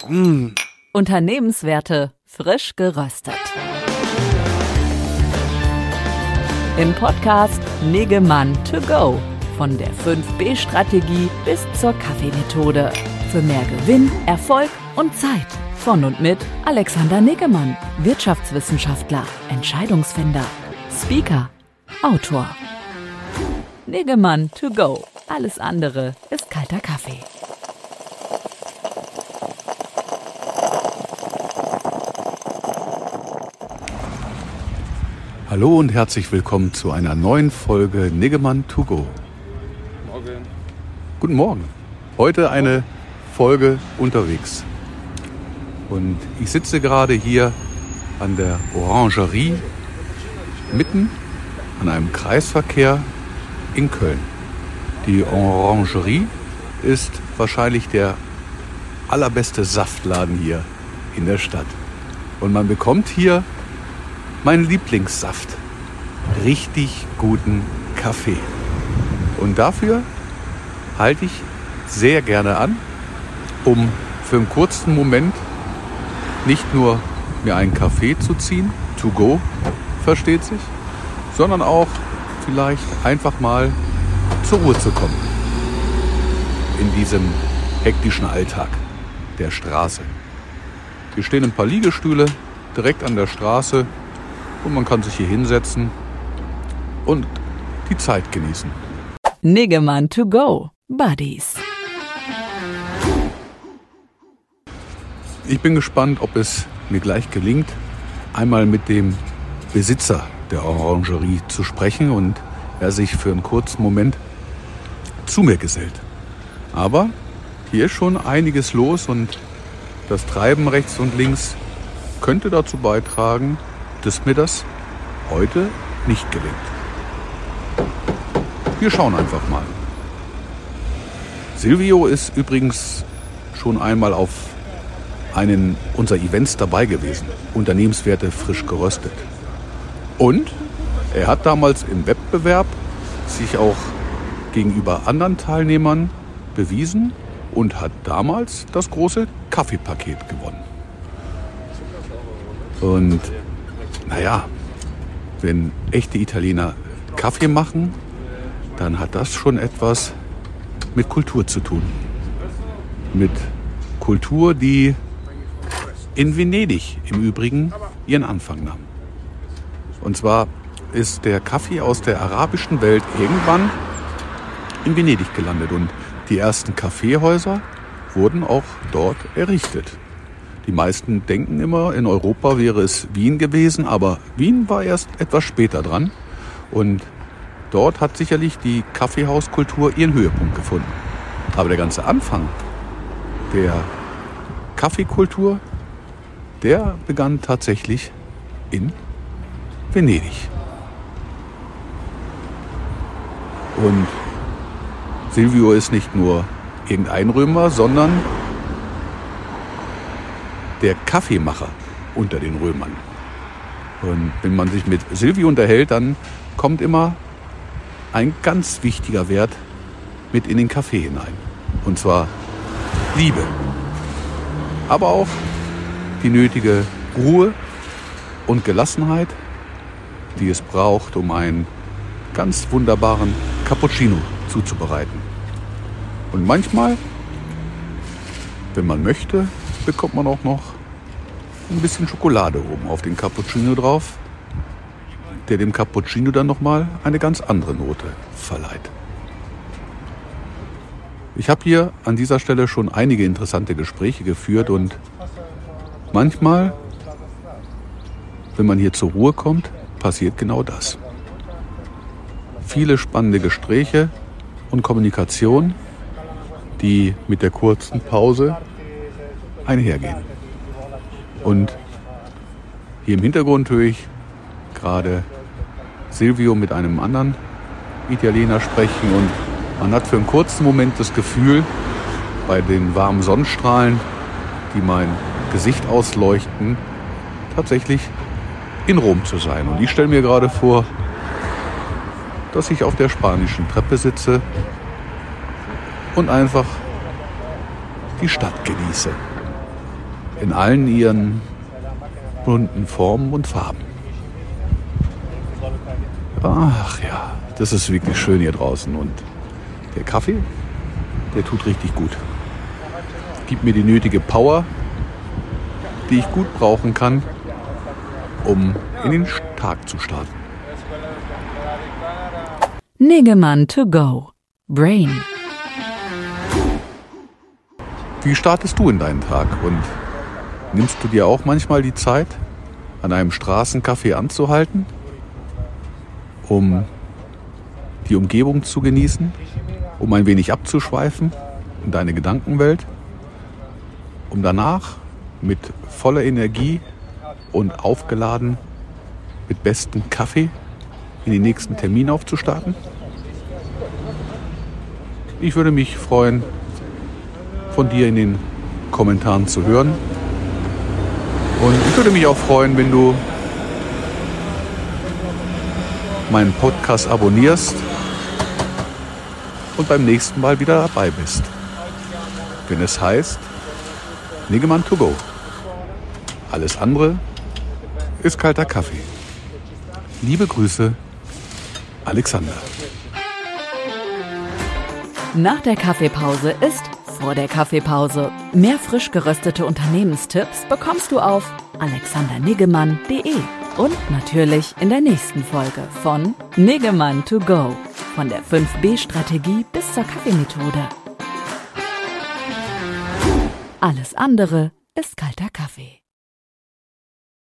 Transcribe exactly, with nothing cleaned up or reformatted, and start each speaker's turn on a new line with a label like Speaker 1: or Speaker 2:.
Speaker 1: Mm.
Speaker 2: Unternehmenswerte frisch geröstet. Im Podcast Niggemann to go. Von der fünf B Strategie bis zur Kaffeemethode. Für mehr Gewinn, Erfolg und Zeit. Von und mit Alexander Niggemann, Wirtschaftswissenschaftler, Entscheidungsfinder, Speaker, Autor. Niggemann to go. Alles andere ist kalter Kaffee.
Speaker 1: Hallo und herzlich willkommen zu einer neuen Folge Niggemann to go.
Speaker 3: Morgen.
Speaker 1: Guten Morgen. Heute eine Folge unterwegs. Und ich sitze gerade hier an der Orangerie, mitten an einem Kreisverkehr in Köln. Die Orangerie ist wahrscheinlich der allerbeste Saftladen hier in der Stadt. Und man bekommt hier meinen Lieblingssaft. Richtig guten Kaffee. Und dafür halte ich sehr gerne an, um für einen kurzen Moment nicht nur mir einen Kaffee zu ziehen, to go, versteht sich, sondern auch vielleicht einfach mal zur Ruhe zu kommen. In diesem hektischen Alltag der Straße. Hier stehen ein paar Liegestühle direkt an der Straße und man kann sich hier hinsetzen und die Zeit genießen.
Speaker 2: Niggemann to go, Buddies.
Speaker 1: Ich bin gespannt, ob es mir gleich gelingt, einmal mit dem Besitzer der Orangerie zu sprechen und er sich für einen kurzen Moment zu mir gesellt. Aber hier ist schon einiges los und das Treiben rechts und links könnte dazu beitragen, dass mir das heute nicht gelingt. Wir schauen einfach mal. Silvio ist übrigens schon einmal auf einen unserer Events dabei gewesen. Unternehmenswerte frisch geröstet. Und er hat damals im Wettbewerb sich auch gegenüber anderen Teilnehmern bewiesen und hat damals das große Kaffeepaket gewonnen. Und naja, wenn echte Italiener Kaffee machen, dann hat das schon etwas mit Kultur zu tun. Mit Kultur, die in Venedig im Übrigen ihren Anfang nahm. Und zwar ist der Kaffee aus der arabischen Welt irgendwann in Venedig gelandet und die ersten Kaffeehäuser wurden auch dort errichtet. Die meisten denken immer, in Europa wäre es Wien gewesen, aber Wien war erst etwas später dran und dort hat sicherlich die Kaffeehauskultur ihren Höhepunkt gefunden. Aber der ganze Anfang der Kaffeekultur, der begann tatsächlich in Venedig. Und Silvio ist nicht nur irgendein Römer, sondern der Kaffeemacher unter den Römern. Und wenn man sich mit Silvio unterhält, dann kommt immer ein ganz wichtiger Wert mit in den Kaffee hinein. Und zwar Liebe. Aber auch die nötige Ruhe und Gelassenheit, die es braucht, um einen ganz wunderbaren Cappuccino zuzubereiten. Und manchmal, wenn man möchte, bekommt man auch noch ein bisschen Schokolade oben auf den Cappuccino drauf, der dem Cappuccino dann nochmal eine ganz andere Note verleiht. Ich habe hier an dieser Stelle schon einige interessante Gespräche geführt und manchmal, wenn man hier zur Ruhe kommt, passiert genau das. Viele spannende Gespräche und Kommunikation, die mit der kurzen Pause einhergehen. Und hier im Hintergrund höre ich gerade Silvio mit einem anderen Italiener sprechen und man hat für einen kurzen Moment das Gefühl, bei den warmen Sonnenstrahlen, die mein Gesicht ausleuchten, tatsächlich in Rom zu sein. Und ich stelle mir gerade vor, dass ich auf der spanischen Treppe sitze und einfach die Stadt genieße. in allen ihren bunten Formen und Farben. Ach ja, das ist wirklich schön hier draußen und der Kaffee, der tut richtig gut. Gibt mir die nötige Power, die ich gut brauchen kann, um in den Tag zu starten.
Speaker 2: Niggemann to go. Brain.
Speaker 1: Wie startest du in deinen Tag und nimmst du dir auch manchmal die Zeit, an einem Straßencafé anzuhalten, um die Umgebung zu genießen, um ein wenig abzuschweifen in deine Gedankenwelt, um danach mit voller Energie und aufgeladen mit bestem Kaffee in den nächsten Termin aufzustarten? Ich würde mich freuen, von dir in den Kommentaren zu hören. Und ich würde mich auch freuen, wenn du meinen Podcast abonnierst und beim nächsten Mal wieder dabei bist. Wenn es heißt Niggemann to go. Alles andere ist kalter Kaffee. Liebe Grüße, Alexander.
Speaker 2: Nach der Kaffeepause ist vor der Kaffeepause. Mehr frisch geröstete Unternehmenstipps bekommst du auf alexander niggemann punkt de und natürlich in der nächsten Folge von Niggemann to go, von der fünf B Strategie bis zur Kaffeemethode. Alles andere ist kalter Kaffee.